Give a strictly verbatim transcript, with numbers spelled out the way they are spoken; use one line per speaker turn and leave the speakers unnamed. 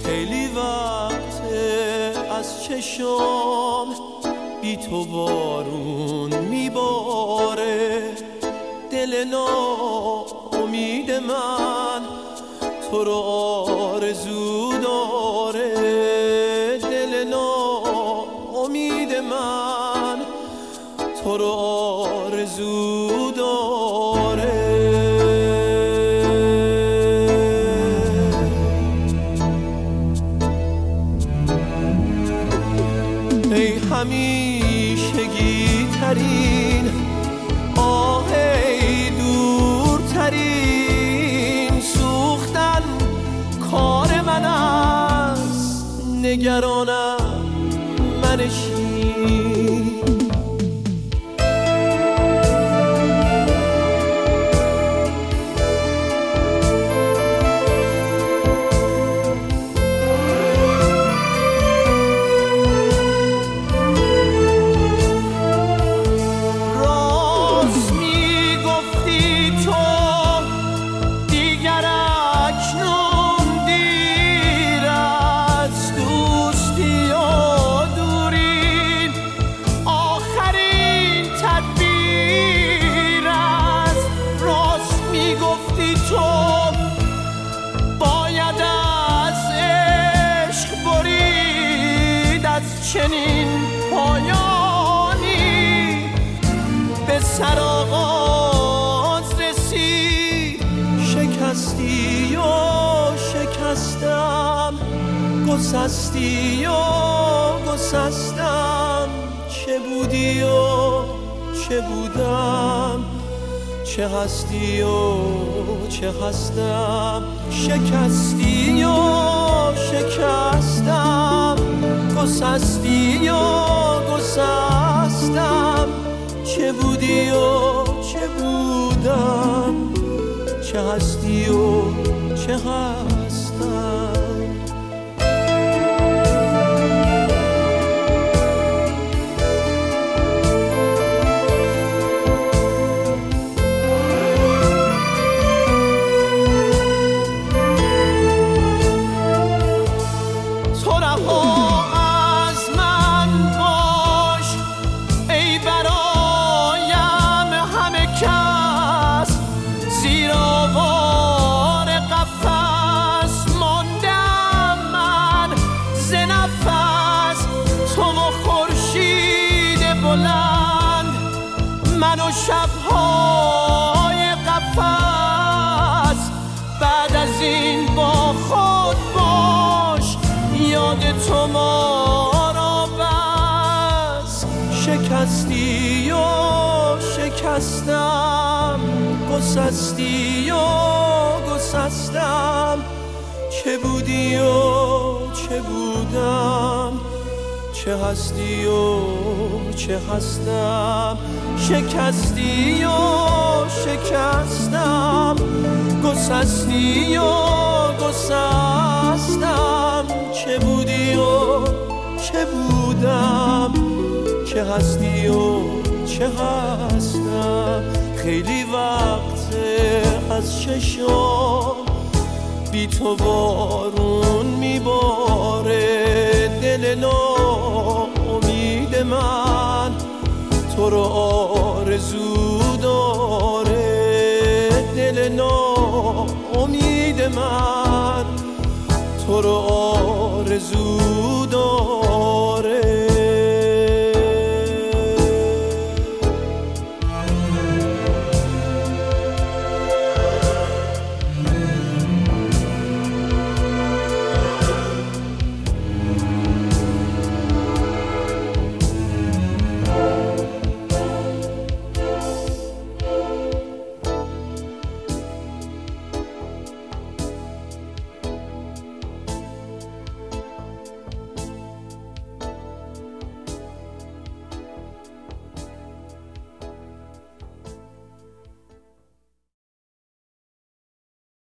خیلی وقته از چشم بی تو بارون میباره، دل ناامید من تو رو آرزو داره، دل ناامید من تو رو آرزو داره. ای همیشگی ترین آه، ای دورترین سوختن کار من است، نگرانم منشین. چنین پایانی به سر آغاز رسید، شکستی و شکستم، گسستی و گسستم، چه بودی و چه بودم، چه هستی و چه هستم، شکستی و شکستم، گسستی و گسستم، چه بودی و چه بودم، چه هستی و چه هستم. من و شب‌های قفس، بعد از این با خود باش، یاد تو ما را بس. شکستی و شکستم، گسستی و گسستم، چه بودی و چه بودم، چه هستی و چه هستم، شکستی و شکستم، گسستی و گسستم، چه بودی و چه بودم، چه هستی و چه هستم. خیلی وقته از چشم بی تو بارون میباره، دل ناامید من تو رو آرزو داره، دل ناامید من تو رو آرزو